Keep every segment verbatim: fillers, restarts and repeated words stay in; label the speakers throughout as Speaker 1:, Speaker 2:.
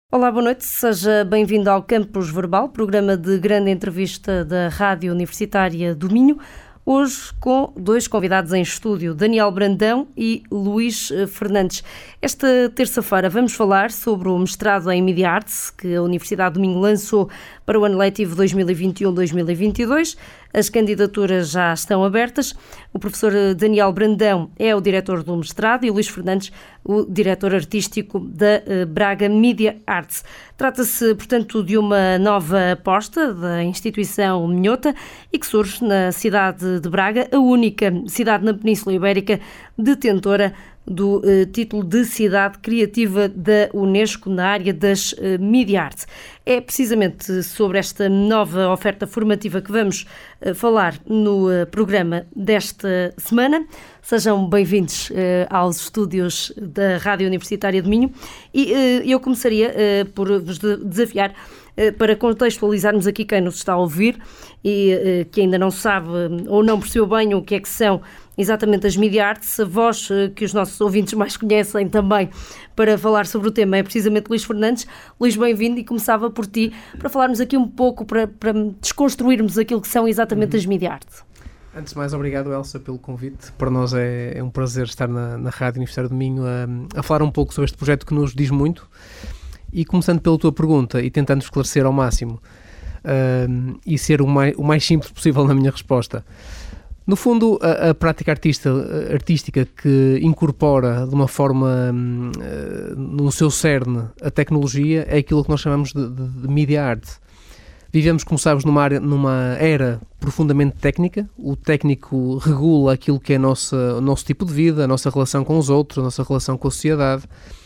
Speaker 1: Olá, boa noite, seja bem-vindo ao Campus Verbal, programa de grande entrevista da Rádio Universitária do Minho. Hoje com dois convidados em estúdio, Daniel Brandão e Luís Fernandes. Esta terça-feira vamos falar sobre o mestrado em Media Arts que a Universidade do Minho lançou para o ano letivo dois mil e vinte e um dois mil e vinte e dois. As candidaturas já estão abertas. O professor Daniel Brandão é o diretor do mestrado e o Luís Fernandes o diretor artístico da Braga Media Arts. Trata-se, portanto, de uma nova aposta da instituição minhota e que surge na cidade de Braga, a única cidade na Península Ibérica detentora do uh, título de Cidade Criativa da Unesco na área das uh, Media Arts. É precisamente sobre esta nova oferta formativa que vamos uh, falar no uh, programa desta semana. Sejam bem-vindos uh, aos estúdios da Rádio Universitária do Minho e uh, eu começaria uh, por vos de- desafiar uh, para contextualizarmos aqui quem nos está a ouvir e uh, que ainda não sabe ou não percebeu bem o que é que são exatamente as Media Arts. A voz que os nossos ouvintes mais conhecem também para falar sobre o tema é precisamente Luís Fernandes. Luís, bem-vindo, e começava por ti para falarmos aqui um pouco, para, para desconstruirmos aquilo que são exatamente as Media Arts.
Speaker 2: Antes de mais, obrigado, Elsa, pelo convite. Para nós é, é um prazer estar na, na Rádio Universitária do Minho a, a falar um pouco sobre este projeto que nos diz muito. E começando pela tua pergunta e tentando esclarecer ao máximo uh, e ser o mais, o mais simples possível na minha resposta. No fundo, a, a prática artista, artística que incorpora de uma forma, uh, no seu cerne, a tecnologia, é aquilo que nós chamamos de, de, de media art. Vivemos, como sabes, numa, área, numa era profundamente técnica. O técnico regula aquilo que é a nossa, o nosso tipo de vida, a nossa relação com os outros, a nossa relação com a sociedade.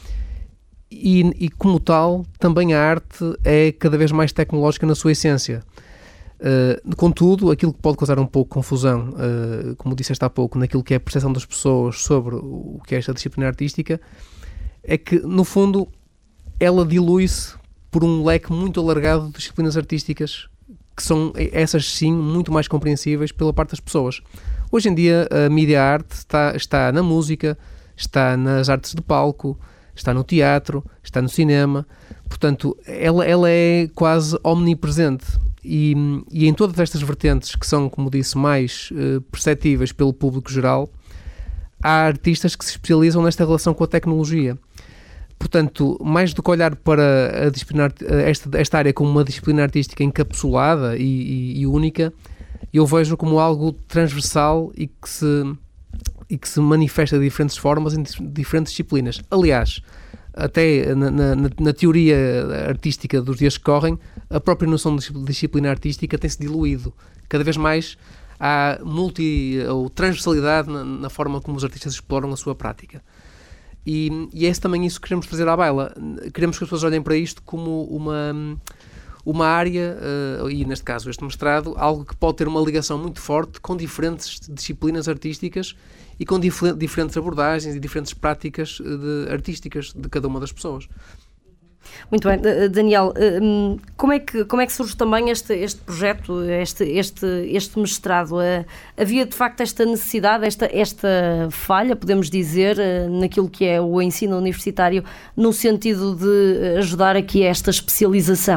Speaker 2: E, e como tal, também a arte é cada vez mais tecnológica na sua essência. Uh, contudo, aquilo que pode causar um pouco de confusão, uh, como disseste há pouco, naquilo que é a percepção das pessoas sobre o que é esta disciplina artística, é que, no fundo, ela dilui-se por um leque muito alargado de disciplinas artísticas, que são, essas sim, muito mais compreensíveis pela parte das pessoas. Hoje em dia, a media art está, está na música, está nas artes de palco, está no teatro, está no cinema, portanto, ela, ela é quase omnipresente. E, e em todas estas vertentes que são, como disse, mais uh, perceptíveis pelo público geral, há artistas que se especializam nesta relação com a tecnologia. Portanto, mais do que olhar para a disciplina, esta, esta área como uma disciplina artística encapsulada e, e, e única, eu vejo como algo transversal e que se, e que se manifesta de diferentes formas em diferentes disciplinas. Aliás, até na, na, na teoria artística dos dias que correm, a própria noção de disciplina artística tem-se diluído. Cada vez mais há multi ou transversalidade na, na forma como os artistas exploram a sua prática. E, e é também isso que queremos trazer à baila. Queremos que as pessoas olhem para isto como uma, uma área, uh, e neste caso este mestrado, algo que pode ter uma ligação muito forte com diferentes disciplinas artísticas e com dif- diferentes abordagens e diferentes práticas de, artísticas de cada uma das pessoas.
Speaker 1: Muito bem, Daniel, como é que, como é que surge também este, este projeto, este, este, este mestrado? Havia de facto esta necessidade, esta, esta falha, podemos dizer, naquilo que é o ensino universitário, no sentido de ajudar aqui a esta especialização?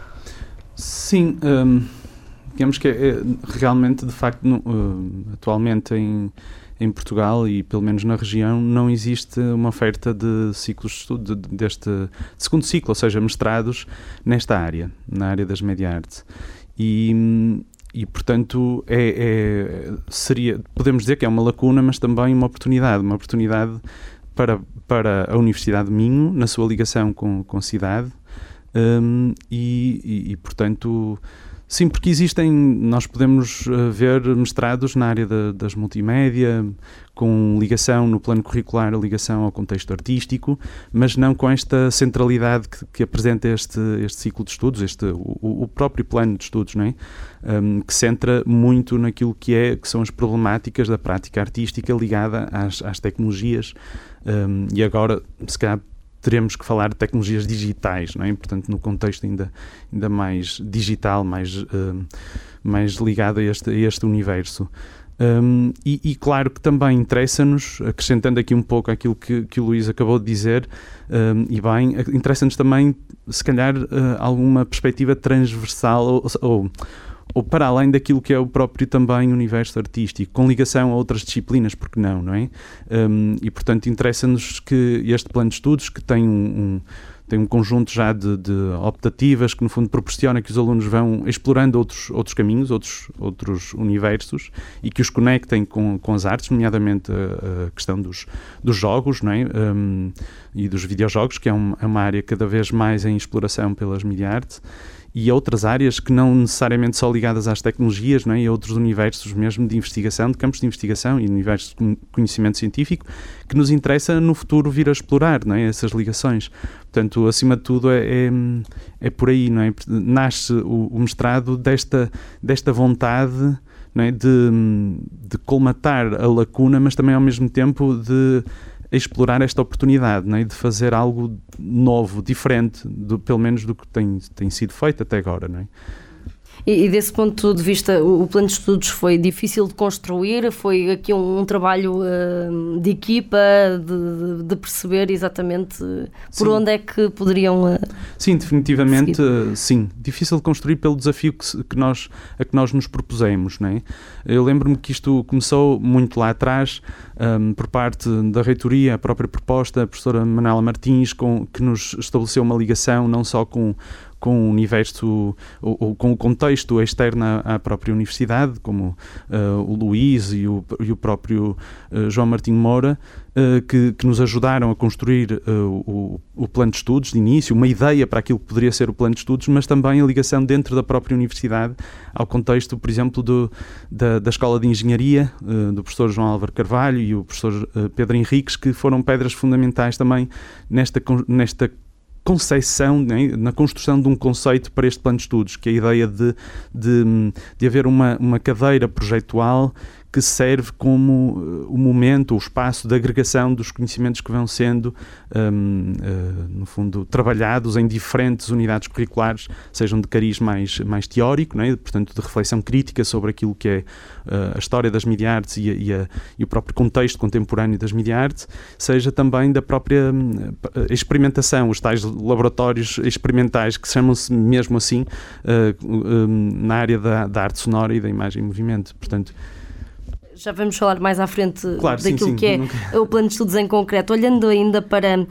Speaker 3: Sim, hum, digamos que é, é, realmente, de facto, no, uh, atualmente em Em Portugal e pelo menos na região não existe uma oferta de ciclos de estudo de, deste de segundo ciclo, ou seja, mestrados nesta área, na área das Media Arts. E, e portanto, é, é, seria, podemos dizer que é uma lacuna, mas também uma oportunidade, uma oportunidade para, para a Universidade de Minho, na sua ligação com, com a cidade, um, e, e, e portanto... Sim, porque existem, nós podemos uh, ver mestrados na área da, das multimédia, com ligação no plano curricular, ligação ao contexto artístico, mas não com esta centralidade que, que apresenta este, este ciclo de estudos, este, o, o próprio plano de estudos, não é? Um, que centra muito naquilo que, é, que são as problemáticas da prática artística ligada às, às tecnologias, um, e agora, se calhar, teremos que falar de tecnologias digitais, não é? Portanto, no contexto ainda, ainda mais digital, mais, uh, mais ligado a este, a este universo. Um, e, e claro que também interessa-nos, acrescentando aqui um pouco aquilo que, que o Luís acabou de dizer, um, e bem, interessa-nos também, se calhar, uh, alguma perspectiva transversal ou, ou, ou para além daquilo que é o próprio também universo artístico, com ligação a outras disciplinas, porque não, não é? Um, e, portanto, interessa-nos que este plano de estudos, que tem um... um tem um conjunto já de, de optativas que, no fundo, proporciona que os alunos vão explorando outros, outros caminhos, outros, outros universos e que os conectem com, com as artes, nomeadamente a, a questão dos, dos jogos, não é? Um, e dos videojogos, que é, um, é uma área cada vez mais em exploração pelas Media Arts, e outras áreas que não necessariamente só ligadas às tecnologias, não é? E a outros universos mesmo de investigação, de campos de investigação e universos de conhecimento científico, que nos interessa no futuro vir a explorar, não é? Essas ligações. Portanto, acima de tudo, é, é, é por aí, não é? Nasce o, o mestrado desta, desta vontade, não é? de, de colmatar a lacuna, mas também ao mesmo tempo de explorar esta oportunidade, não é? De fazer algo novo, diferente, do, pelo menos do que tem, tem sido feito até agora, não é?
Speaker 1: E, e desse ponto de vista, o, o plano de estudos foi difícil de construir? Foi aqui um, um trabalho uh, de equipa, de, de, de perceber exatamente por sim. onde é que poderiam uh,
Speaker 3: Sim, definitivamente, uh, sim. Difícil de construir pelo desafio que, que nós, a que nós nos propusemos, não é? Eu lembro-me que isto começou muito lá atrás, um, por parte da reitoria, a própria proposta, a professora Manuela Martins, com, que nos estabeleceu uma ligação não só com com o universo, ou, ou com o contexto externo à, à própria universidade, como uh, o Luís e o, e o próprio uh, João Martinho Moura, uh, que, que nos ajudaram a construir uh, o, o plano de estudos de início, uma ideia para aquilo que poderia ser o plano de estudos, mas também a ligação dentro da própria universidade ao contexto, por exemplo, do, da, da Escola de Engenharia, uh, do professor João Álvaro Carvalho e o professor uh, Pedro Henriques, que foram pedras fundamentais também nesta, nesta concepção, né, na construção de um conceito para este plano de estudos, que é a ideia de, de, de haver uma, uma cadeira projetual que serve como uh, o momento, o espaço de agregação dos conhecimentos que vão sendo, um, uh, no fundo, trabalhados em diferentes unidades curriculares, sejam de cariz mais, mais teórico, né? Portanto, de reflexão crítica sobre aquilo que é uh, a história das Media Arts e, a, e, a, e o próprio contexto contemporâneo das Media Arts, seja também da própria uh, experimentação, os tais laboratórios experimentais que chamam-se mesmo assim uh, um, na área da, da arte sonora e da imagem em movimento. Portanto,
Speaker 1: já vamos falar mais à frente
Speaker 3: claro,
Speaker 1: daquilo
Speaker 3: sim, sim,
Speaker 1: que é
Speaker 3: nunca...
Speaker 1: o plano de estudos em concreto. Olhando ainda para, uh,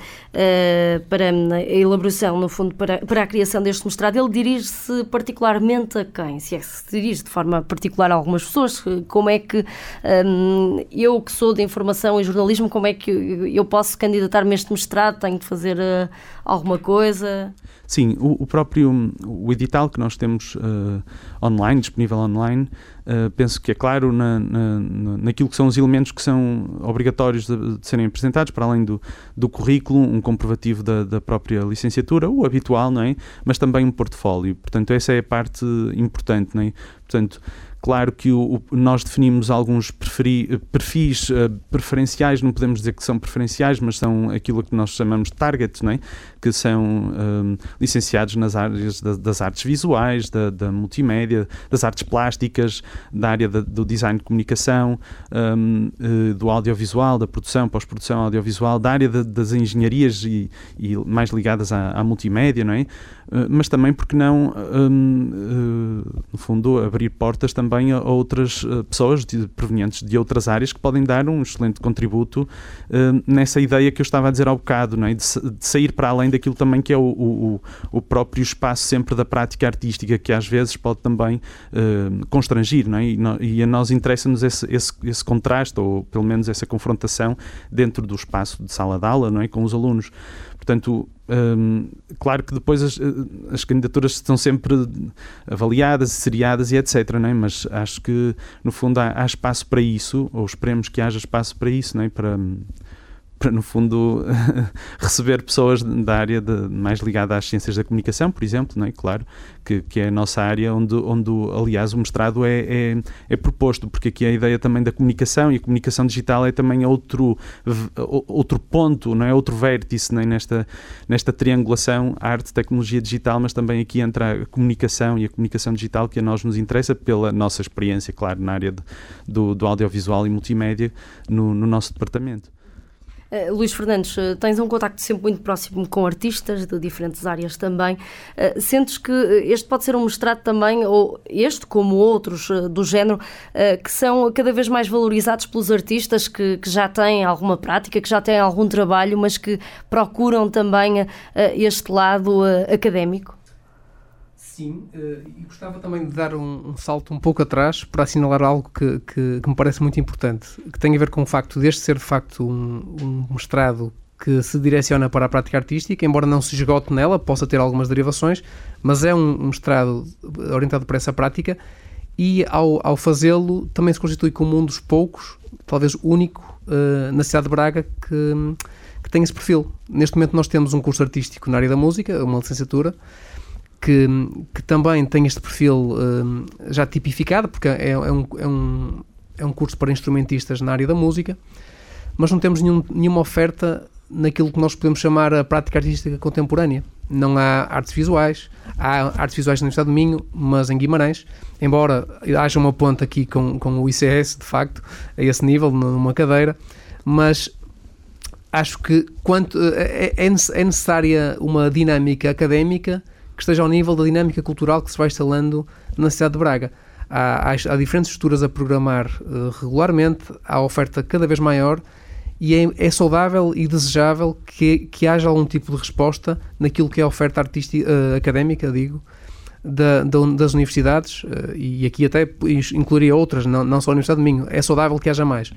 Speaker 1: para a elaboração, no fundo, para, para a criação deste mestrado, ele dirige-se particularmente a quem? Se é que se dirige de forma particular a algumas pessoas, como é que um, eu que sou de informação e jornalismo, como é que eu posso candidatar-me a este mestrado? Tenho de fazer uh, alguma coisa?
Speaker 3: Sim, o, o próprio o edital que nós temos uh, online, disponível online, uh, penso que é claro na, na, naquilo que são os elementos que são obrigatórios de, de serem apresentados, para além do, do currículo, um comprovativo da, da própria licenciatura, o habitual, não é? Mas também um portfólio. Portanto, essa é a parte importante, não é? Portanto, claro que o, o, nós definimos alguns preferi, perfis uh, preferenciais, não podemos dizer que são preferenciais, mas são aquilo que nós chamamos de target, não é? Que são um, licenciados nas áreas da, das artes visuais, da, da multimédia, das artes plásticas, da área da, do design de comunicação, um, uh, do audiovisual, da produção, pós-produção audiovisual, da área da, das engenharias e, e mais ligadas à, à multimédia, não é? Uh, mas também, porque não, um, uh, no fundo, abrir portas também a outras uh, pessoas de, provenientes de outras áreas que podem dar um excelente contributo uh, nessa ideia que eu estava a dizer há bocado, não é? de, de sair para além daquilo também que é o, o, o próprio espaço sempre da prática artística, que às vezes pode também uh, constrangir, não é? E, no, e a nós interessa-nos esse, esse, esse contraste, ou pelo menos essa confrontação dentro do espaço de sala de aula, não é? Com os alunos. Portanto, hum, claro que depois as, as candidaturas estão sempre avaliadas, seriadas e etcétera, não é? Mas acho que, no fundo, há, há espaço para isso, ou esperemos que haja espaço para isso, não é? Para, para no fundo receber pessoas da área de, mais ligada às ciências da comunicação, por exemplo, não é? Claro, que, que é a nossa área onde, onde aliás, o mestrado é, é, é proposto, porque aqui a ideia também da comunicação, e a comunicação digital é também outro, outro ponto, não é? Outro vértice, não é? nesta, nesta triangulação arte, tecnologia digital, mas também aqui entra a comunicação e a comunicação digital que a nós nos interessa pela nossa experiência, claro, na área de, do, do audiovisual e multimédia no, no nosso departamento.
Speaker 1: Uh, Luís Fernandes, uh, tens um contacto sempre muito próximo com artistas de diferentes áreas também. Uh, sentes que este pode ser um mestrado também, ou este, como outros uh, do género, uh, que são cada vez mais valorizados pelos artistas que, que já têm alguma prática, que já têm algum trabalho, mas que procuram também uh, este lado uh, académico?
Speaker 2: Sim, e gostava também de dar um, um salto um pouco atrás para assinalar algo que, que, que me parece muito importante, que tem a ver com o facto deste ser de facto um, um mestrado que se direciona para a prática artística, embora não se esgote nela, possa ter algumas derivações, mas é um, um mestrado orientado para essa prática e ao, ao fazê-lo também se constitui como um dos poucos, talvez único, uh, na cidade de Braga que, que tem esse perfil. Neste momento nós temos um curso artístico na área da música, uma licenciatura, Que, que também tem este perfil um, já tipificado, porque é, é, um, é, um, é um curso para instrumentistas na área da música, mas não temos nenhum, nenhuma oferta naquilo que nós podemos chamar a prática artística contemporânea. Não há artes visuais, há artes visuais na Universidade do Minho, mas em Guimarães, embora haja uma ponte aqui com, com o I C S, de facto, a esse nível, numa cadeira, mas acho que quanto, é, é necessária uma dinâmica académica que esteja ao nível da dinâmica cultural que se vai instalando na cidade de Braga. Há, há, há diferentes estruturas a programar uh, regularmente, há oferta cada vez maior e é, é saudável e desejável que, que haja algum tipo de resposta naquilo que é a oferta artística, uh, académica, digo, da, da, das universidades, uh, e aqui até incluiria outras, não, não só a Universidade de Minho. É saudável que haja mais.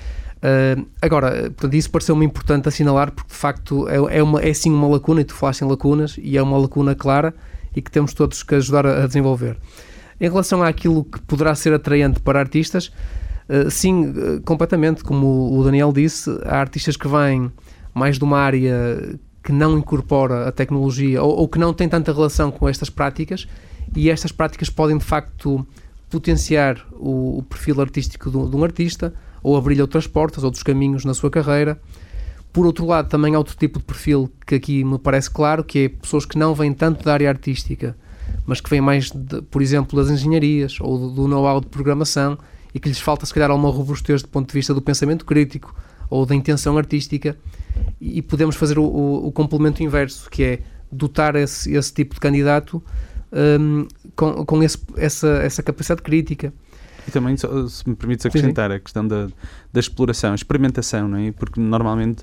Speaker 2: Uh, agora, portanto, isso pareceu-me importante assinalar porque de facto é, é, uma, é sim uma lacuna, e tu falaste em lacunas, e é uma lacuna clara e que temos todos que ajudar a, a desenvolver. Em relação àquilo que poderá ser atraente para artistas, uh, sim, uh, completamente, como o Daniel disse, há artistas que vêm mais de uma área que não incorpora a tecnologia ou, ou que não tem tanta relação com estas práticas, e estas práticas podem de facto potenciar o, o perfil artístico de, de um artista, ou abrir outras portas, outros caminhos na sua carreira. Por outro lado, também há outro tipo de perfil que aqui me parece claro, que é pessoas que não vêm tanto da área artística, mas que vêm mais, de, por exemplo, das engenharias ou do, do know-how de programação, e que lhes falta, se calhar, alguma robustez do ponto de vista do pensamento crítico ou da intenção artística, e, e podemos fazer o, o, o complemento inverso, que é dotar esse, esse tipo de candidato um, com, com esse, essa, essa capacidade crítica.
Speaker 3: E também, se me permites acrescentar, sim, sim, a questão da, da exploração, experimentação, não é? Porque normalmente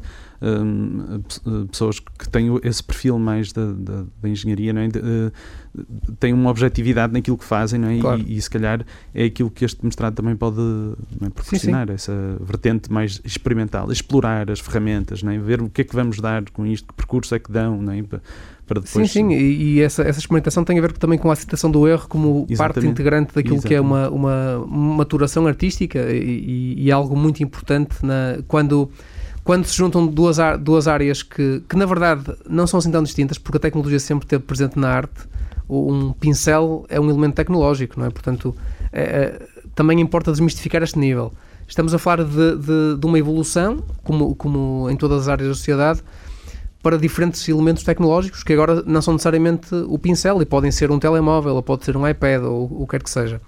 Speaker 3: hum, pessoas que têm esse perfil mais da, da, da engenharia, não é? De, uh, têm uma objetividade naquilo que fazem, não é? Claro. E, e se calhar é aquilo que este mestrado também pode, não é, proporcionar, sim, sim, essa vertente mais experimental, explorar as ferramentas, não é? Ver o que é que vamos dar com isto, que percurso é que dão, não é? Para depois...
Speaker 2: Sim, sim, e, e essa, essa experimentação tem a ver também com a aceitação do erro como Exatamente. parte integrante daquilo Exatamente. que é uma, uma maturação artística, e, e é algo muito importante na, quando, quando se juntam duas, duas áreas que, que na verdade não são assim tão distintas, porque a tecnologia sempre esteve presente na arte. Um pincel é um elemento tecnológico, não é? Portanto, é, é, também importa desmistificar este nível. Estamos a falar de, de, de uma evolução, como, como em todas as áreas da sociedade, para diferentes elementos tecnológicos que agora não são necessariamente o pincel, e podem ser um telemóvel, ou pode ser um iPad, ou o que quer que seja.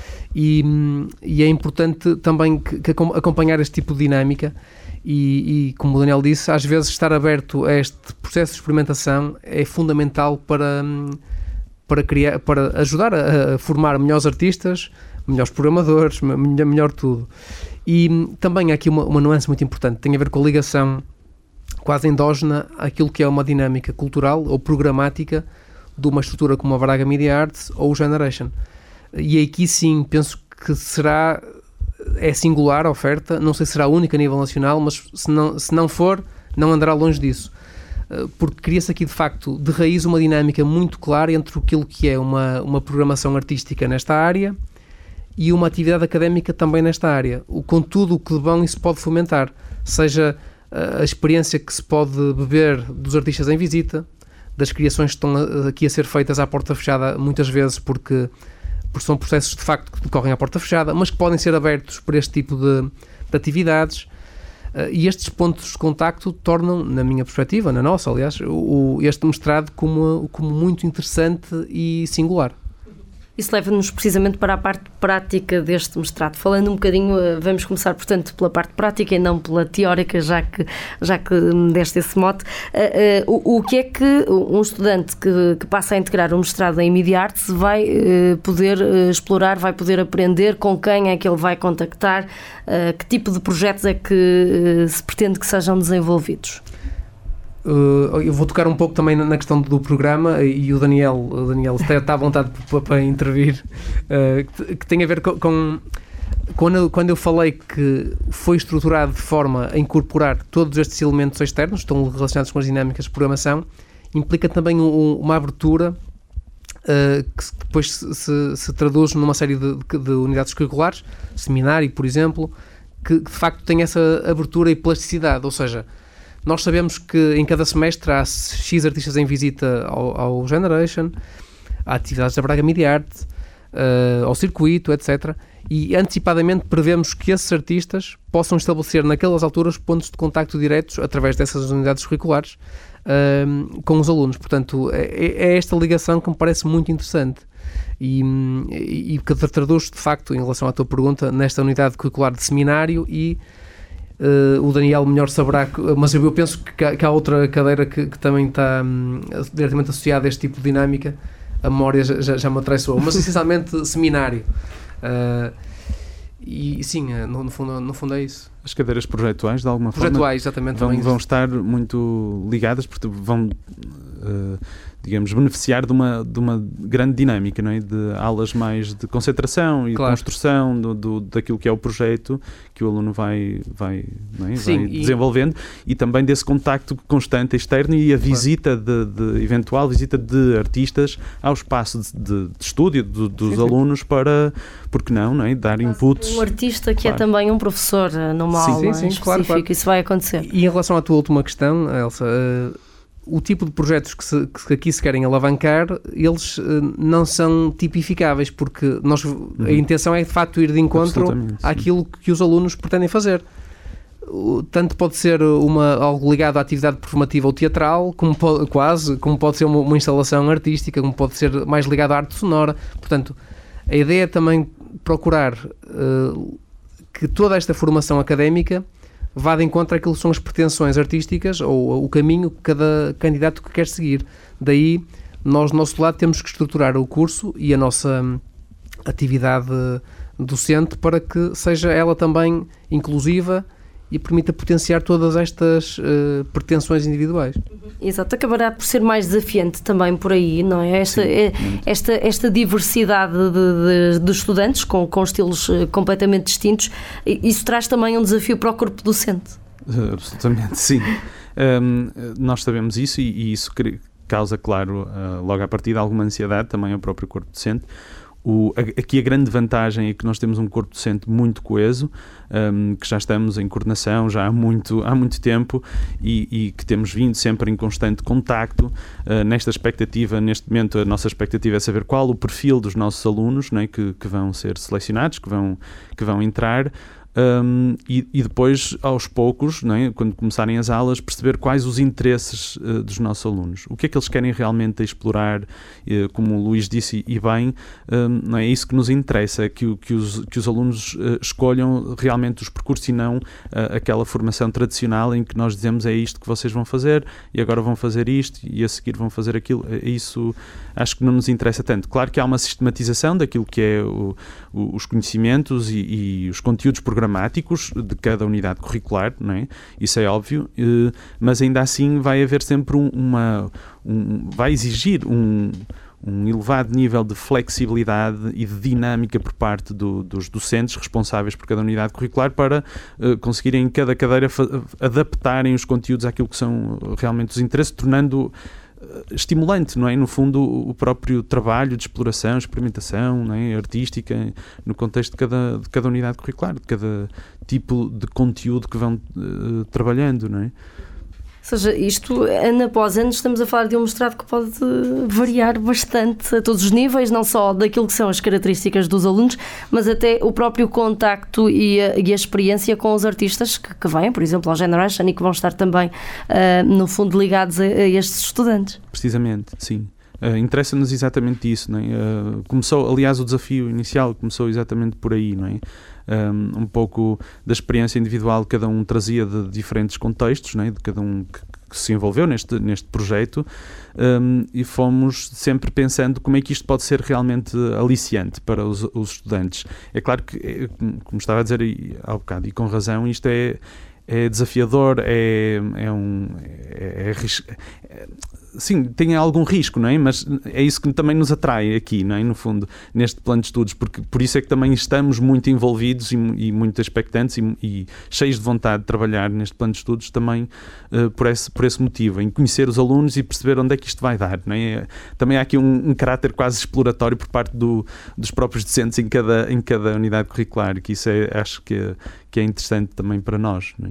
Speaker 2: E, e é importante também que, que acompanhar este tipo de dinâmica e, e, como o Daniel disse, às vezes estar aberto a este processo de experimentação é fundamental para, para, criar, para ajudar a, a formar melhores artistas, melhores programadores, melhor, melhor tudo. E também há aqui uma, uma nuance muito importante, tem a ver com a ligação quase endógena àquilo que é uma dinâmica cultural ou programática de uma estrutura como a Braga Media Arts ou o Generation. E aqui sim, penso que será, é singular a oferta, não sei se será a única a nível nacional, mas se não, se não for, não andará longe disso. Porque cria-se aqui de facto de raiz uma dinâmica muito clara entre aquilo que é uma, uma programação artística nesta área e uma atividade académica também nesta área. O, contudo, o que de bom isso pode fomentar, seja a experiência que se pode beber dos artistas em visita, das criações que estão aqui a ser feitas à porta fechada, muitas vezes porque, porque são processos de facto que decorrem à porta fechada, mas que podem ser abertos por este tipo de, de atividades. E estes pontos de contacto tornam, na minha perspectiva, na nossa, aliás, o, este mestrado como, como muito interessante e singular.
Speaker 1: Isso leva-nos precisamente para a parte prática deste mestrado. Falando um bocadinho, vamos começar, portanto, pela parte prática e não pela teórica, já que, já que me deste esse mote. Uh, uh, o, o que é que um estudante que, que passa a integrar o mestrado em Media Arts vai uh, poder uh, explorar, vai poder aprender, com quem é que ele vai contactar, uh, que tipo de projetos é que uh, se pretende que sejam desenvolvidos?
Speaker 2: Uh, eu vou tocar um pouco também na questão do programa e o Daniel, o Daniel está à vontade para, para intervir, uh, que, que tem a ver com, com quando, eu, quando eu falei que foi estruturado de forma a incorporar todos estes elementos externos, estão relacionados com as dinâmicas de programação, implica também um, uma abertura uh, que depois se, se, se traduz numa série de, de unidades curriculares, seminário, por exemplo, que de facto tem essa abertura e plasticidade, ou seja, nós sabemos que em cada semestre há X artistas em visita ao, ao Generation, há atividades da Braga Media Art, uh, ao circuito, etcétera. E antecipadamente prevemos que esses artistas possam estabelecer naquelas alturas pontos de contacto diretos através dessas unidades curriculares uh, com os alunos. Portanto, é, é esta ligação que me parece muito interessante e, e, e que traduz de facto, em relação à tua pergunta, nesta unidade curricular de seminário e Uh, o Daniel melhor saberá, mas eu penso que há, que há outra cadeira que, que também está um, diretamente associada a este tipo de dinâmica. A memória já, já me atraiçoou, mas essencialmente seminário. Uh, e sim, no, no, fundo, no fundo é isso.
Speaker 3: As cadeiras projetuais, de alguma
Speaker 2: projetuais,
Speaker 3: forma,
Speaker 2: exatamente,
Speaker 3: vão, vão estar muito ligadas, porque vão, uh, digamos, beneficiar de uma, de uma grande dinâmica, não é? De aulas mais de concentração e claro. de construção do, do, daquilo que é o projeto que o aluno vai, vai, não é?
Speaker 2: Sim,
Speaker 3: vai
Speaker 2: e...
Speaker 3: desenvolvendo, e também desse contacto constante externo e a visita, claro. de, de eventual visita de artistas ao espaço de, de, de estúdio do, dos sim, alunos sim. para, porque não, não é? Dar inputs.
Speaker 1: Um artista que claro. é também um professor numa
Speaker 2: sim,
Speaker 1: aula
Speaker 2: sim, sim,
Speaker 1: específica,
Speaker 2: claro, claro.
Speaker 1: Isso vai acontecer.
Speaker 2: E em relação à tua última questão, Elsa, uh, o tipo de projetos que, se, que aqui se querem alavancar, eles uh, não são tipificáveis, porque nós, uhum. a intenção é de facto ir de encontro àquilo que os alunos pretendem fazer. Tanto pode ser uma, algo ligado à atividade performativa ou teatral, como pode, quase, como pode ser uma, uma instalação artística, como pode ser mais ligado à arte sonora. Portanto, a ideia é também procurar uh, que toda esta formação académica vá de encontro àquilo que são as pretensões artísticas ou o caminho que cada candidato que quer seguir. Daí, nós, do nosso lado, temos que estruturar o curso e a nossa atividade docente para que seja ela também inclusiva e permita potenciar todas estas uh, pretensões individuais.
Speaker 1: Exato, acabará por ser mais desafiante também por aí, não é? Esta, é, esta, esta diversidade de, de, de estudantes com, com estilos completamente distintos, isso traz também um desafio para o corpo docente.
Speaker 3: Uh, absolutamente, sim. Um, nós sabemos isso e, e isso causa, claro, uh, logo à partida alguma ansiedade também ao próprio corpo docente. O, aqui a grande vantagem é que nós temos um corpo docente muito coeso, um, que já estamos em coordenação já há muito, há muito tempo e, e que temos vindo sempre em constante contacto. Uh, nesta expectativa, neste momento a nossa expectativa é saber qual o perfil dos nossos alunos, não é, que, que vão ser selecionados, que vão, que vão entrar. Um, e, e depois, aos poucos, não é, quando começarem as aulas, perceber quais os interesses uh, dos nossos alunos. O que é que eles querem realmente explorar, uh, como o Luís disse, e bem, um, não é isso que nos interessa, é que, que, os, que os alunos uh, escolham realmente os percursos e não uh, aquela formação tradicional em que nós dizemos é isto que vocês vão fazer e agora vão fazer isto e a seguir vão fazer aquilo. Isso acho que não nos interessa tanto. Claro que há uma sistematização daquilo que é o, o, os conhecimentos e, e os conteúdos programáticos de cada unidade curricular, não é? Isso é óbvio, mas ainda assim vai haver sempre um, uma... Um, vai exigir um, um elevado nível de flexibilidade e de dinâmica por parte do, dos docentes responsáveis por cada unidade curricular para uh, conseguirem em cada cadeira fa- adaptarem os conteúdos àquilo que são realmente os interesses, tornando estimulante, não é? No fundo, o próprio trabalho de exploração, experimentação, não é? Artística, no contexto de cada, de cada unidade curricular, de cada tipo de conteúdo que vão uh, trabalhando, não é?
Speaker 1: Ou seja, isto, ano após ano, estamos a falar de um mestrado que pode variar bastante a todos os níveis, não só daquilo que são as características dos alunos, mas até o próprio contacto e a, e a experiência com os artistas que, que vêm, por exemplo, ao Generation, e que vão estar também, uh, no fundo, ligados a, a estes estudantes.
Speaker 3: Precisamente, sim. Uh, interessa-nos exatamente isso, não é? Uh, começou, aliás, o desafio inicial começou exatamente por aí, não é? Um, um pouco da experiência individual que cada um trazia de diferentes contextos, não é? De cada um que, que se envolveu neste, neste projeto, um, e fomos sempre pensando como é que isto pode ser realmente aliciante para os, os estudantes. É claro que, como estava a dizer aí há bocado, e com razão, isto é, é desafiador, é, é um... É, é, é, sim, tem algum risco, não é? Mas é isso que também nos atrai aqui, não é? No fundo, neste plano de estudos, porque por isso é que também estamos muito envolvidos e, e muito expectantes e, e cheios de vontade de trabalhar neste plano de estudos também uh, por, esse, por esse motivo, em conhecer os alunos e perceber onde é que isto vai dar, não é? Também há aqui um, um caráter quase exploratório por parte do, dos próprios docentes em cada, em cada unidade curricular, que isso é, acho que é, que é interessante também para nós, não é?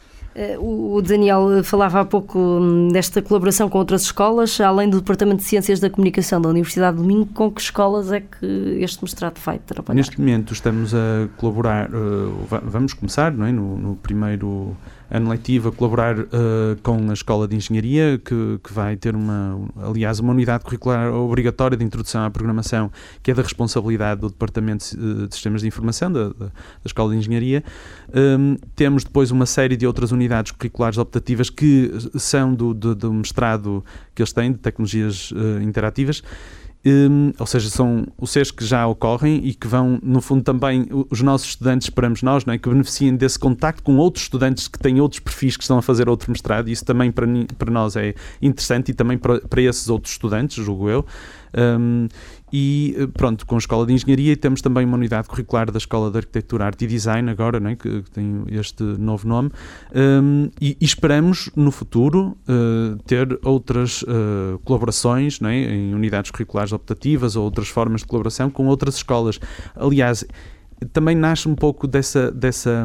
Speaker 1: O Daniel falava há pouco desta colaboração com outras escolas, além do Departamento de Ciências da Comunicação da Universidade de Minho. Com que escolas é que este mestrado vai trabalhar?
Speaker 3: Neste momento estamos a colaborar, uh, vamos começar, não é? no, no primeiro ano letivo, a colaborar uh, com a Escola de Engenharia, que, que vai ter uma, aliás, uma unidade curricular obrigatória de introdução à programação, que é da responsabilidade do Departamento de Sistemas de Informação da, da, da Escola de Engenharia. Um, temos depois uma série de outras unidades curriculares optativas que são do, do, do mestrado que eles têm, de Tecnologias uh, Interativas. Um, ou seja, são os C E S que já ocorrem e que vão, no fundo, também os nossos estudantes, esperamos nós, não é, que beneficiem desse contacto com outros estudantes que têm outros perfis que estão a fazer outro mestrado, e isso também para, para nós é interessante, e também para, para esses outros estudantes, julgo eu. Um, e pronto, com a Escola de Engenharia temos também uma unidade curricular da Escola de Arquitetura, Arte e Design agora, não é? que, que tem este novo nome, um, e, e esperamos no futuro uh, ter outras uh, colaborações, não é? Em unidades curriculares optativas ou outras formas de colaboração com outras escolas. Aliás, também nasce um pouco dessa, dessa,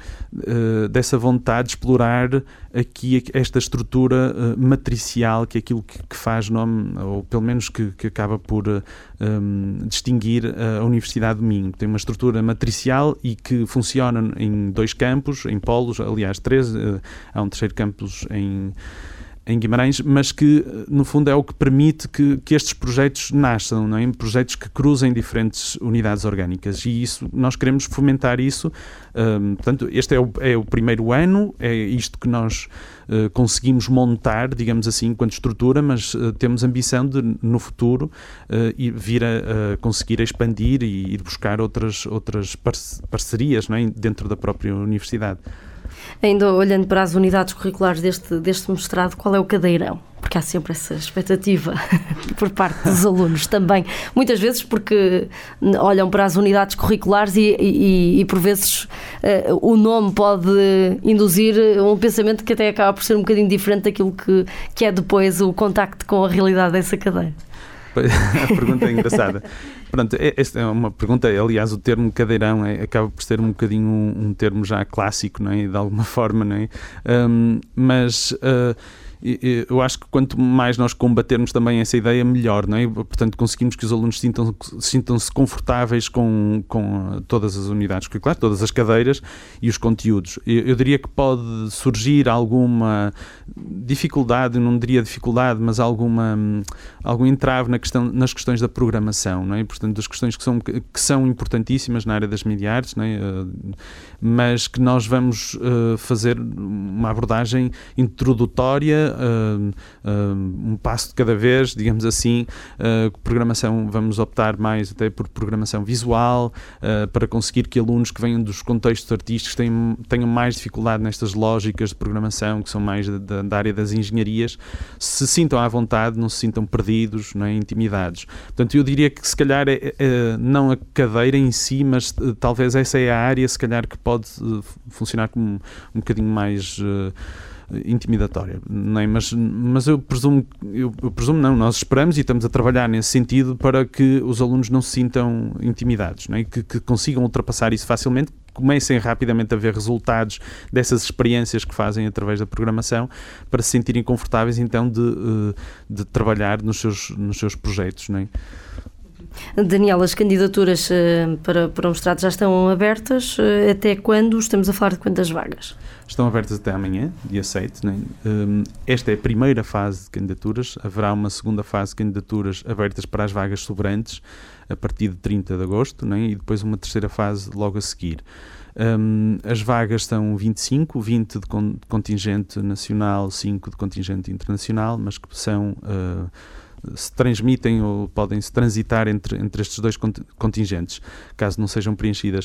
Speaker 3: uh, dessa vontade de explorar aqui esta estrutura uh, matricial, que é aquilo que, que faz nome, ou pelo menos que, que acaba por uh, um, distinguir a Universidade de Minho. Tem uma estrutura matricial e que funciona em dois campos, em polos, aliás três, uh, há um terceiro campus em... em Guimarães, mas que, no fundo, é o que permite que, que estes projetos nasçam, não é? Projetos que cruzem diferentes unidades orgânicas, e isso, nós queremos fomentar isso. Um, portanto, este é o, é o primeiro ano, é isto que nós uh, conseguimos montar, digamos assim, enquanto estrutura, mas uh, temos ambição de, no futuro, uh, ir, vir a, a conseguir expandir e ir buscar outras, outras parcerias, não é? Dentro da própria universidade.
Speaker 1: Ainda olhando para as unidades curriculares deste, deste mestrado, qual é o cadeirão? Porque há sempre essa expectativa por parte dos alunos também. Muitas vezes porque olham para as unidades curriculares e, e, e por vezes, uh, o nome pode induzir um pensamento que até acaba por ser um bocadinho diferente daquilo que, que é depois o contacto com a realidade dessa cadeira.
Speaker 3: A pergunta é engraçada. Pronto, esta é uma pergunta, aliás, o termo cadeirão é, acaba por ser um bocadinho um, um termo já clássico, não é? De alguma forma, não é? Um, mas... Uh, eu acho que quanto mais nós combatermos também essa ideia, melhor, não é? Portanto, conseguimos que os alunos sintam, sintam-se confortáveis com, com todas as unidades curriculares, todas as cadeiras e os conteúdos. Eu, eu diria que pode surgir alguma dificuldade, não diria dificuldade, mas alguma, algum entrave na questão, nas questões da programação, não é? Portanto, das questões que são, que são importantíssimas na área das media arts, não é? Mas que nós vamos uh, fazer uma abordagem introdutória, Uh, uh, um passo de cada vez, digamos assim. Uh, programação, vamos optar mais até por programação visual, uh, para conseguir que alunos que venham dos contextos artísticos tenham, tenham mais dificuldade nestas lógicas de programação, que são mais da, da área das engenharias, se sintam à vontade, não se sintam perdidos, não é? Intimidados. Portanto, eu diria que se calhar é, é, não a cadeira em si, mas uh, talvez essa é a área, se calhar, que pode uh, funcionar como um, um bocadinho mais... Uh, intimidatória, não é? mas, mas eu presumo, eu, eu presumo não, nós esperamos e estamos a trabalhar nesse sentido para que os alunos não se sintam intimidados, não é? que, que consigam ultrapassar isso facilmente, comecem rapidamente a ver resultados dessas experiências que fazem através da programação, para se sentirem confortáveis então de, de trabalhar nos seus, nos seus projetos, não é?
Speaker 1: Daniel, as candidaturas para, para o mestrado já estão abertas. Até quando? Estamos a falar de quantas vagas?
Speaker 3: Estão abertas até amanhã, dia sete. Né? Esta é a primeira fase de candidaturas. Haverá uma segunda fase de candidaturas abertas para as vagas sobrantes a partir de trinta de agosto, né? E depois uma terceira fase logo a seguir. Um, as vagas são vinte e cinco, vinte de contingente nacional, cinco de contingente internacional, mas que são... Uh, se transmitem ou podem se transitar entre, entre estes dois contingentes, caso não sejam preenchidas.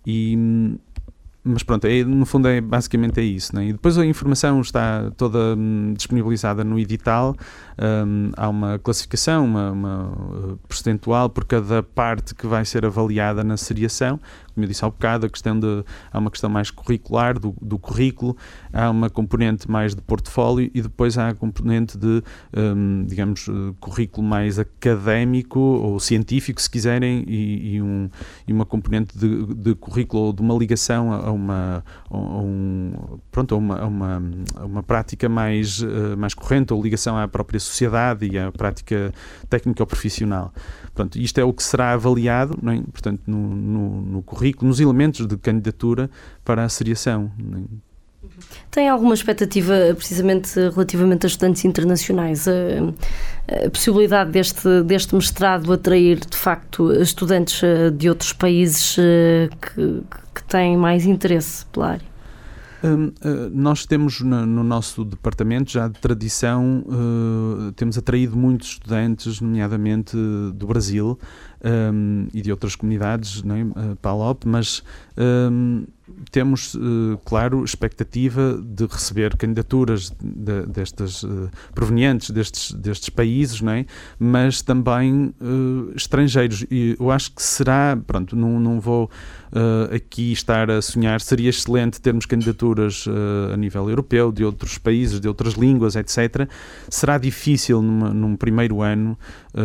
Speaker 3: E, mas pronto, é, no fundo é, basicamente é isso, né? E depois a informação está toda hum, disponibilizada no edital. Um, há uma classificação, uma, uma uh, percentual por cada parte que vai ser avaliada na seriação. Como eu disse há bocado, a questão de, há uma questão mais curricular do, do currículo, há uma componente mais de portfólio e depois há a componente de, um, digamos, uh, currículo mais académico ou científico, se quiserem, e, e, um, e uma componente de, de currículo ou de uma ligação a uma, a um, pronto, a uma, a uma, a uma prática mais, uh, mais corrente, ou ligação à própria sociedade e à prática técnica ou profissional. Pronto, isto é o que será avaliado, não é? Portanto, no, no, no currículo, nos elementos de candidatura para a seriação. Não é?
Speaker 1: Tem alguma expectativa, precisamente relativamente a estudantes internacionais? A, a possibilidade deste, deste mestrado atrair, de facto, estudantes de outros países que, que têm mais interesse pela área?
Speaker 3: Um, uh, nós temos no, no nosso departamento já de tradição, uh, temos atraído muitos estudantes, nomeadamente uh, do Brasil um, e de outras comunidades, não é? uh, P A L O P, mas um, temos, uh, claro, expectativa de receber candidaturas de, destas, uh, provenientes destes, destes países, não é? Mas também uh, estrangeiros. E eu acho que será, pronto, não, não vou uh, aqui estar a sonhar, seria excelente termos candidaturas uh, a nível europeu, de outros países, de outras línguas, etcétera. Será difícil numa, num primeiro ano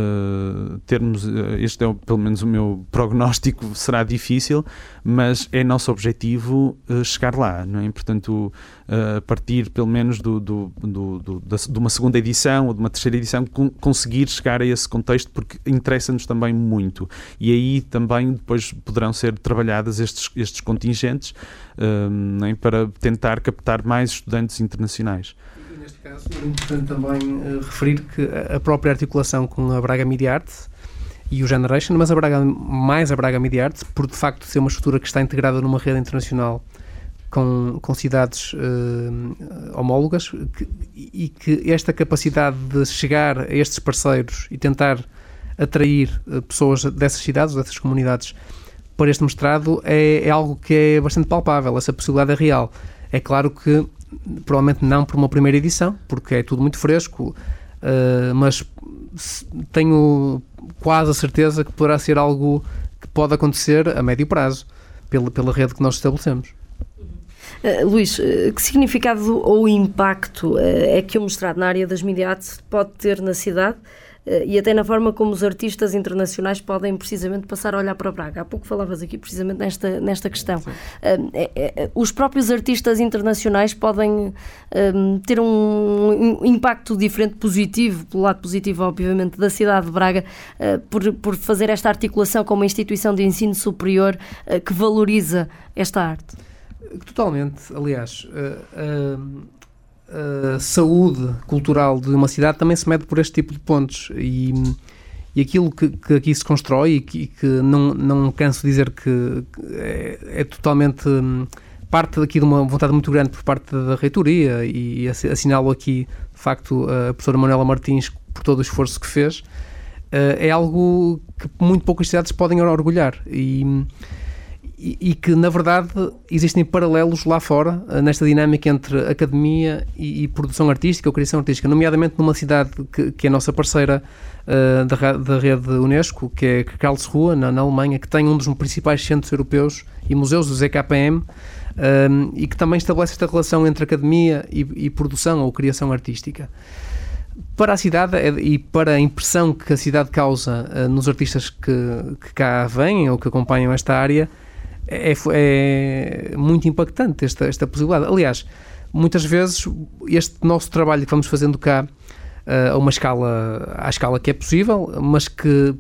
Speaker 3: uh, termos, uh, este é pelo menos o meu prognóstico, será difícil, mas é nosso objetivo uh, chegar lá, não é? Portanto, uh, a partir pelo menos do, do, do, do, da, de uma segunda edição ou de uma terceira edição, com, conseguir chegar a esse contexto, porque interessa-nos também muito. E aí também depois poderão ser trabalhadas estes, estes contingentes uh, não é? Para tentar captar mais estudantes internacionais.
Speaker 2: E neste caso é importante também uh, referir que a própria articulação com a Braga Media Arts e o Generation, mas a Braga, mais a Braga Media Arts, por de facto ser uma estrutura que está integrada numa rede internacional com, com cidades uh, homólogas, que, e que esta capacidade de chegar a estes parceiros e tentar atrair uh, pessoas dessas cidades, dessas comunidades, para este mestrado é, é algo que é bastante palpável, essa possibilidade é real. É claro que provavelmente não por uma primeira edição, porque é tudo muito fresco, uh, mas tenho quase a certeza que poderá ser algo que pode acontecer a médio prazo, pela, pela rede que nós estabelecemos.
Speaker 1: Uh, Luís, uh, que significado ou impacto uh, é que o mestrado na área das Media Arts pode ter na cidade uh, e até na forma como os artistas internacionais podem precisamente passar a olhar para Braga? Há pouco falavas aqui precisamente nesta, nesta questão. Uh, é, é, os próprios artistas internacionais podem uh, ter um, um impacto diferente, positivo, pelo lado positivo, obviamente, da cidade de Braga, uh, por, por fazer esta articulação com uma instituição de ensino superior uh, que valoriza esta arte.
Speaker 2: Totalmente. Aliás, a, a, a saúde cultural de uma cidade também se mede por este tipo de pontos, e, e aquilo que, que aqui se constrói, e que, que não, não canso de dizer que é, é totalmente parte aqui de uma vontade muito grande por parte da reitoria, e, e assinalo aqui, de facto, a professora Manuela Martins por todo o esforço que fez, é algo que muito poucas cidades podem orgulhar. E e, e que, na verdade, existem paralelos lá fora, nesta dinâmica entre academia e, e produção artística ou criação artística, nomeadamente numa cidade que, que é a nossa parceira uh, da, da rede Unesco, que é Karlsruhe, na, na Alemanha, que tem um dos principais centros europeus e museus, o Z K P M, um, e que também estabelece esta relação entre academia e, e produção ou criação artística. Para a cidade e para a impressão que a cidade causa uh, nos artistas que, que cá vêm ou que acompanham esta área, é, é muito impactante esta, esta possibilidade. Aliás, muitas vezes este nosso trabalho que vamos fazendo cá uh, a uma escala, à escala que é possível, mas que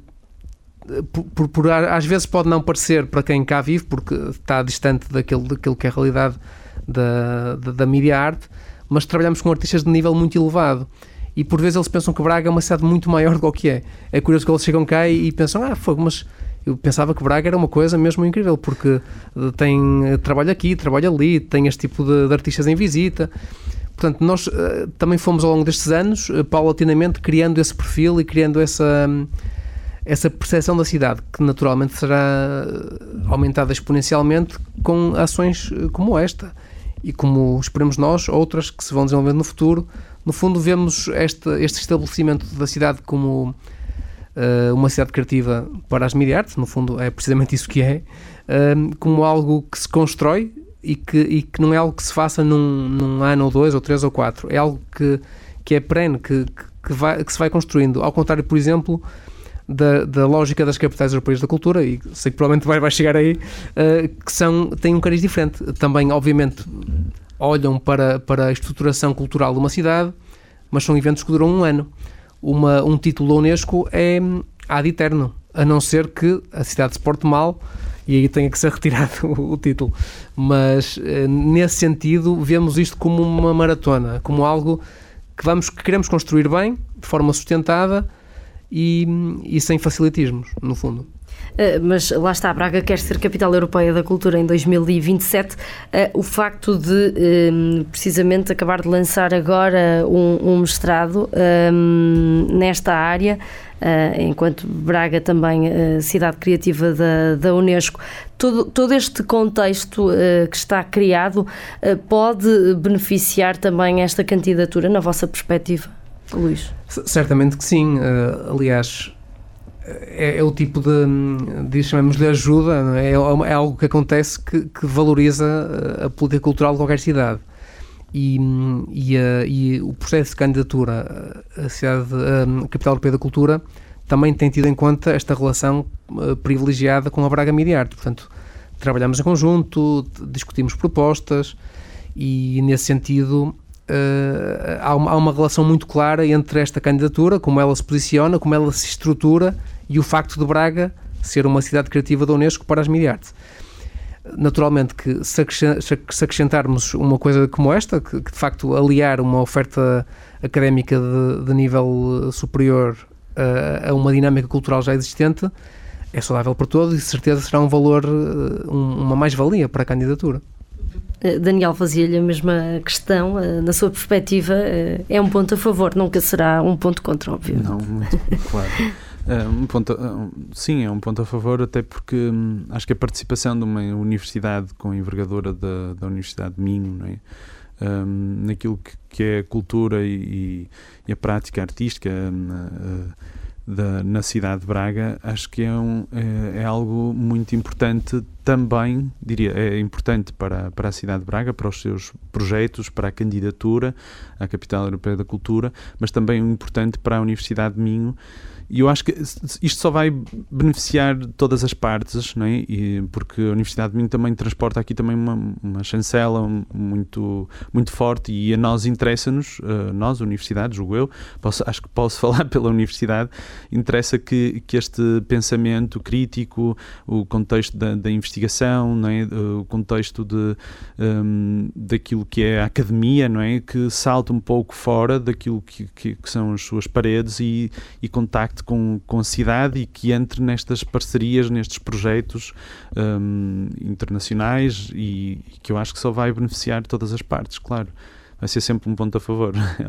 Speaker 2: por, por, às vezes pode não parecer para quem cá vive, porque está distante daquilo, daquilo que é a realidade da, da, da mídia arte, mas trabalhamos com artistas de nível muito elevado. E por vezes eles pensam que Braga é uma cidade muito maior do que é. É curioso que eles chegam cá e, e pensam, ah, fogo, mas eu pensava que Braga era uma coisa mesmo incrível, porque tem trabalho aqui, trabalho ali, tem este tipo de, de artistas em visita. Portanto, nós uh, também fomos ao longo destes anos, uh, paulatinamente, criando esse perfil e criando essa, um, essa percepção da cidade, que naturalmente será aumentada exponencialmente com ações como esta. E como esperemos nós, outras que se vão desenvolvendo no futuro. No fundo, vemos este, este estabelecimento da cidade como uh, uma cidade criativa para as mídia artes, no fundo é precisamente isso que é, uh, como algo que se constrói e que, e que não é algo que se faça num, num ano ou dois ou três ou quatro, é algo que, que é perene, que, que, vai, que se vai construindo, ao contrário, por exemplo, da, da lógica das capitais europeias da cultura, e sei que provavelmente vai, vai chegar aí, uh, que são, têm um cariz diferente. Também, obviamente, olham para, para a estruturação cultural de uma cidade, mas são eventos que duram um ano. Uma, um título da Unesco é ad eterno, a não ser que a cidade se porte mal e aí tenha que ser retirado o, o título. Mas, nesse sentido, vemos isto como uma maratona, como algo que, vamos, que queremos construir bem, de forma sustentada e, e sem facilitismos, no fundo.
Speaker 1: Uh, mas lá está, Braga quer ser capital europeia da cultura em dois mil e vinte e sete. Uh, o facto de, um, precisamente, acabar de lançar agora um, um mestrado um, nesta área, uh, enquanto Braga também uh, cidade criativa da, da Unesco, todo, todo este contexto uh, que está criado uh, pode beneficiar também esta candidatura, na vossa perspectiva, Luís?
Speaker 2: Certamente que sim. Uh, aliás, É, é o tipo de, de chamamos-lhe ajuda, não é? É algo que acontece que, que valoriza a política cultural de qualquer cidade. E, e, a, e o processo de candidatura à cidade, a capital europeia da cultura também tem tido em conta esta relação privilegiada com a Braga Mídia Arte. Portanto, trabalhamos em conjunto, discutimos propostas e, nesse sentido, Uh, há, uma, há uma relação muito clara entre esta candidatura, como ela se posiciona, como ela se estrutura, e o facto de Braga ser uma cidade criativa da Unesco para as mídia artes. Naturalmente que se acrescentarmos uma coisa como esta, que, que de facto aliar uma oferta académica de, de nível superior uh, a uma dinâmica cultural já existente, é saudável para todos e de certeza será um valor, uh, um, uma mais-valia para a candidatura.
Speaker 1: Daniel, fazia-lhe a mesma questão. Na sua perspectiva, é um ponto a favor, nunca será um ponto contra, óbvio.
Speaker 3: Não, muito claro. Um ponto, um, sim, é um ponto a favor, até porque hum, acho que a participação de uma universidade com a envergadura da, da Universidade de Minho, não é? Um, naquilo que, que é a cultura e, e a prática artística na, da, na cidade de Braga, acho que é, um, é, é algo muito importante também, diria, é importante para, para a cidade de Braga, para os seus projetos, para a candidatura à Capital Europeia da Cultura, mas também importante para a Universidade de Minho. E eu acho que isto só vai beneficiar todas as partes, não é? E porque a Universidade de Minho também transporta aqui também uma, uma chancela muito, muito forte, e a nós interessa-nos, uh, nós, universidades, julgo eu, posso, acho que posso falar pela Universidade, interessa que, que este pensamento crítico, o contexto da, da investigação, não é? O contexto de, um, daquilo que é a academia, não é? Que salta um pouco fora daquilo que, que, que são as suas paredes e, e contacte Com, com a cidade, e que entre nestas parcerias, nestes projetos um, internacionais, e, e que eu acho que só vai beneficiar todas as partes, claro. Vai ser sempre um ponto a favor, é óbvio.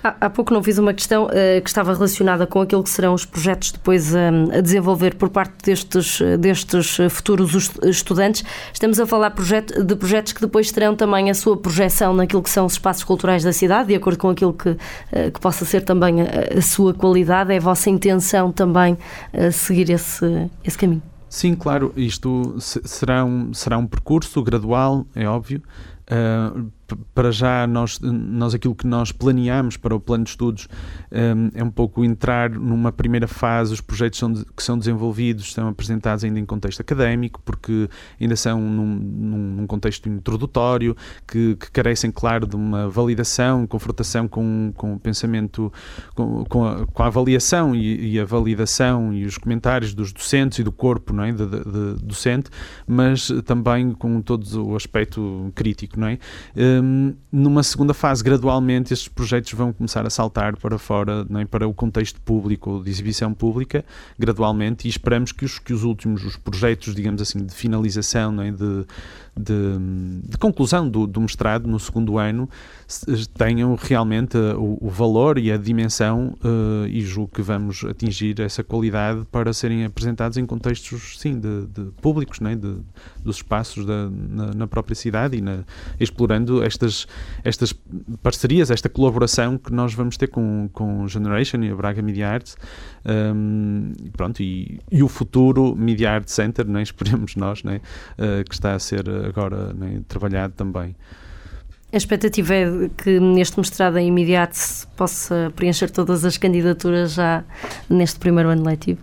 Speaker 1: Há, há pouco não fiz uma questão uh, que estava relacionada com aquilo que serão os projetos depois um, a desenvolver por parte destes, destes futuros estudantes. Estamos a falar projeto, de projetos que depois terão também a sua projeção naquilo que são os espaços culturais da cidade, de acordo com aquilo que, uh, que possa ser também a, a sua qualidade. É a vossa intenção também uh, seguir esse, esse caminho?
Speaker 3: Sim, claro. Isto será um, será um percurso gradual, é óbvio. Uh, para já, nós, nós aquilo que nós planeamos para o plano de estudos um, é um pouco entrar numa primeira fase. Os projetos são de, que são desenvolvidos são apresentados ainda em contexto académico, porque ainda são num, num contexto introdutório, que, que carecem, claro, de uma validação, confrontação com, com o pensamento, com, com, a, com a avaliação e, e a validação e os comentários dos docentes e do corpo, não é, de, de, de docente, mas também com todo o aspecto crítico, não é? Um, numa segunda fase, gradualmente, estes projetos vão começar a saltar para fora, não é? Para o contexto público, de exibição pública, gradualmente, e esperamos que os, que os últimos, os projetos, digamos assim, de finalização, não é? de, de, de conclusão do, do mestrado, no segundo ano, tenham realmente o, o valor e a dimensão, uh, e julgo que vamos atingir essa qualidade para serem apresentados em contextos, sim, de, de públicos, não é? de, dos espaços da, na, na própria cidade, e na, explorando estas, estas parcerias, esta colaboração que nós vamos ter com, com Generation e a Braga Media Arts, um, pronto, e, e o futuro Media Art Center, não é? Esperemos nós, não é? Uh, que está a ser agora, não é? Trabalhado também.
Speaker 1: A expectativa é que neste mestrado em Media Arts possa preencher todas as candidaturas já neste primeiro ano letivo?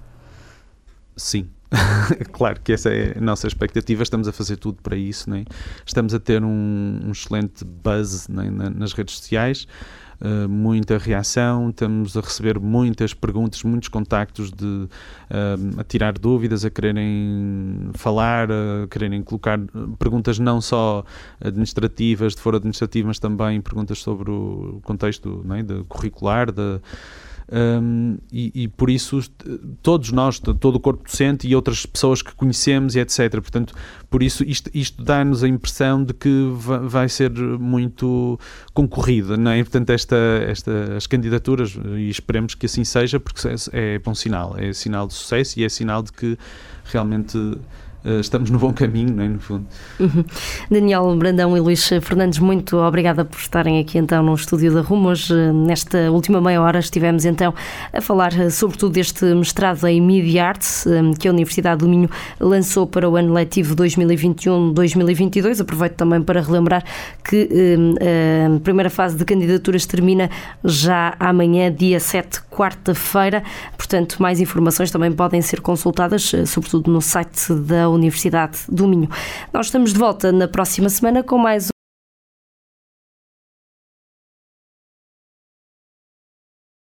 Speaker 3: Sim. Claro que essa é a nossa expectativa, estamos a fazer tudo para isso, não é? Estamos a ter um, um excelente buzz, não é? nas redes sociais, uh, muita reação, estamos a receber muitas perguntas, muitos contactos de, uh, a tirar dúvidas, a quererem falar, a quererem colocar perguntas não só administrativas, de foro administrativo, mas também perguntas sobre o contexto, não é? De curricular, de Um, e, e por isso todos nós, todo o corpo docente e outras pessoas que conhecemos e etcétera. Portanto, por isso isto, isto dá-nos a impressão de que vai ser muito concorrida, não é? Portanto, esta, esta, as candidaturas, e esperemos que assim seja, porque é, é bom sinal, é sinal de sucesso e é sinal de que realmente Uh, estamos no bom caminho, não é? No fundo.
Speaker 1: Uhum. Daniel Brandão e Luís Fernandes, muito obrigada por estarem aqui então no estúdio da Rumo. Hoje, nesta última meia hora, estivemos então a falar sobretudo deste mestrado em Media Arts que a Universidade do Minho lançou para o ano letivo dois mil e vinte e um dois mil e vinte e dois. Aproveito também para relembrar que uh, a primeira fase de candidaturas termina já amanhã, dia sete, quarta-feira. Portanto, mais informações também podem ser consultadas, sobretudo no site da Universidade do Minho. Nós estamos de volta na próxima semana com mais